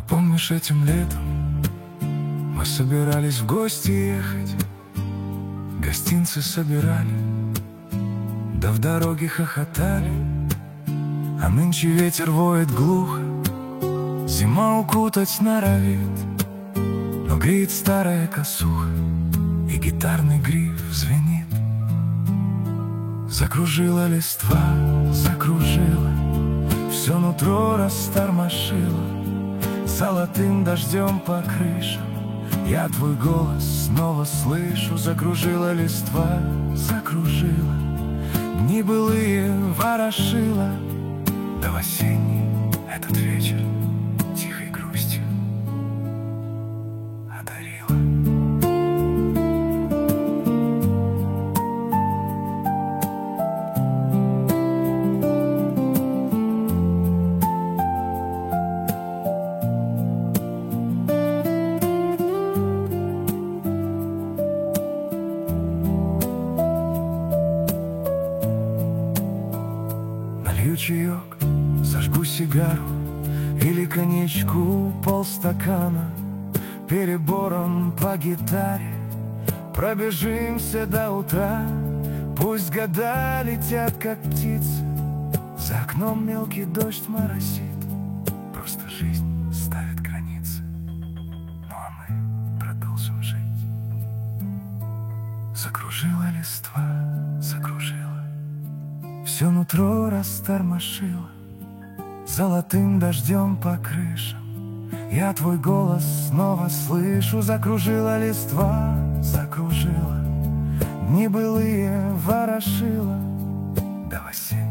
Помнишь, этим летом мы собирались в гости ехать, гостинцы собирали, да в дороге хохотали. А нынче ветер воет глухо, зима укутать норовит, но греет старая косуха, и гитарный гриф звенит. Закружила листва, закружила, все нутро растормошило. Золотым дождем по крышам я твой голос снова слышу. Закружила листва, закружила, дни былые ворошила, да в осенний этот вечер тихой грустью одарила. Налью чаек, зажгу сигару или коньячку полстакана. Перебором по гитаре пробежимся до утра. Пусть года летят, как птицы, за окном мелкий дождь моросит. Просто жизнь ставит границы, ну а мы продолжим жить. Закружила листва, закружила, все нутро растормошило. Золотым дождем по крышам я твой голос снова слышу. Закружила листва, закружила, дни былые ворошила, да в осень